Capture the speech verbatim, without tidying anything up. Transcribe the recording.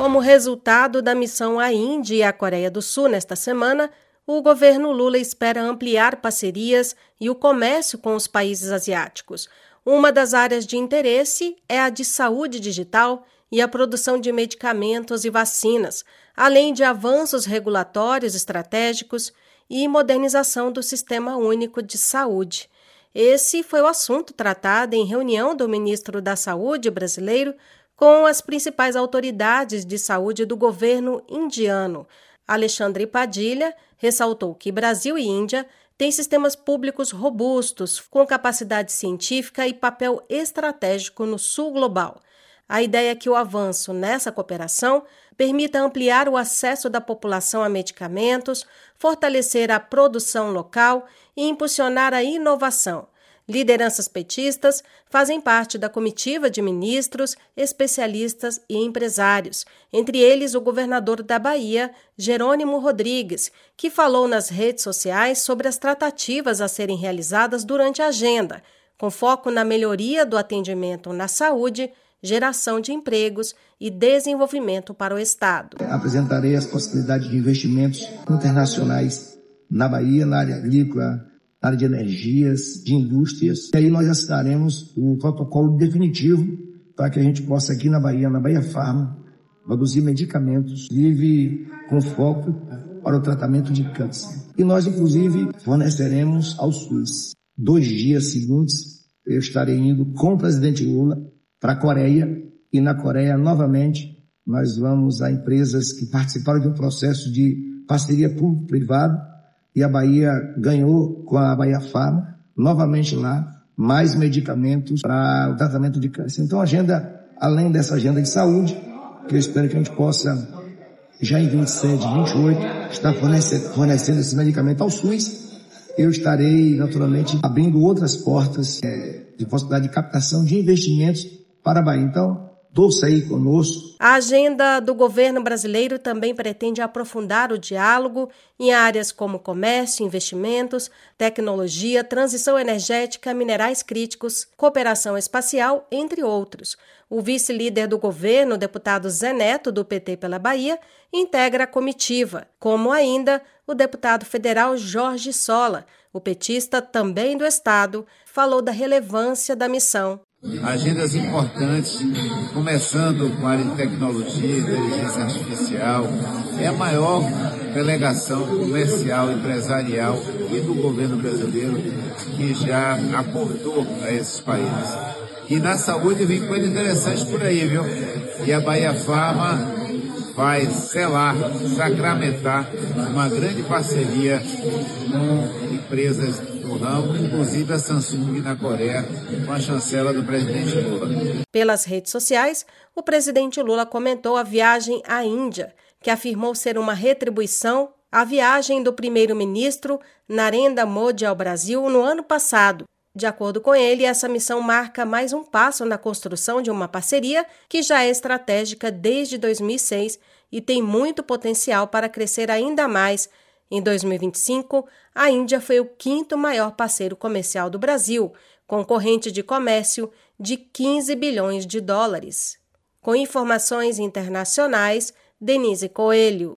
Como resultado da missão à Índia e à Coreia do Sul nesta semana, o governo Lula espera ampliar parcerias e o comércio com os países asiáticos. Uma das áreas de interesse é a de saúde digital e a produção de medicamentos e vacinas, além de avanços regulatórios estratégicos e modernização do Sistema Único de Saúde. Esse foi o assunto tratado em reunião do ministro da Saúde brasileiro com as principais autoridades de saúde do governo indiano. Alexandre Padilha ressaltou que Brasil e Índia têm sistemas públicos robustos, com capacidade científica e papel estratégico no sul global. A ideia é que o avanço nessa cooperação permita ampliar o acesso da população a medicamentos, fortalecer a produção local e impulsionar a inovação. Lideranças petistas fazem parte da comitiva de ministros, especialistas e empresários, entre eles o governador da Bahia, Jerônimo Rodrigues, que falou nas redes sociais sobre as tratativas a serem realizadas durante a agenda, com foco na melhoria do atendimento na saúde, geração de empregos e desenvolvimento para o Estado. Apresentarei as possibilidades de investimentos internacionais na Bahia, na área agrícola, na área de energias, de indústrias. E aí nós assinaremos o protocolo definitivo para que a gente possa aqui na Bahia, na Bahia Pharma, produzir medicamentos, inclusive com foco para o tratamento de câncer. E nós, inclusive, forneceremos ao SUS. Dois dias seguintes, eu estarei indo com o presidente Lula para a Coreia, e na Coreia, novamente, nós vamos a empresas que participaram de um processo de parceria público-privado, e a Bahia ganhou com a Bahia Pharma, novamente lá, mais medicamentos para o tratamento de câncer. Então, agenda, além dessa agenda de saúde, que eu espero que a gente possa, já em vinte e sete, vinte e oito, estar fornecendo, fornecendo esse medicamento ao SUS, eu estarei, naturalmente, abrindo outras portas é, de possibilidade de captação de investimentos para a Bahia. Então, torça aí conosco. A agenda do governo brasileiro também pretende aprofundar o diálogo em áreas como comércio, investimentos, tecnologia, transição energética, minerais críticos, cooperação espacial, entre outros. O vice-líder do governo, o deputado Zé Neto, do P T pela Bahia, integra a comitiva, como ainda o deputado federal Jorge Sola, o petista também do Estado, falou da relevância da missão. Agendas importantes, começando com a área de tecnologia, inteligência artificial, é a maior delegação comercial, empresarial e do governo brasileiro que já aportou a esses países. E na saúde vem coisa interessante por aí, viu? E a Bahia Pharma vai selar, sacramentar uma grande parceria com empresas do ramo, inclusive a Samsung na Coreia, com a chancela do presidente Lula. Pelas redes sociais, o presidente Lula comentou a viagem à Índia, que afirmou ser uma retribuição à viagem do primeiro-ministro Narendra Modi ao Brasil no ano passado. De acordo com ele, essa missão marca mais um passo na construção de uma parceria que já é estratégica desde dois mil e seis e tem muito potencial para crescer ainda mais. Em dois mil e vinte e cinco, a Índia foi o quinto maior parceiro comercial do Brasil, com corrente de comércio de quinze bilhões de dólares. Com informações internacionais, Denise Coelho.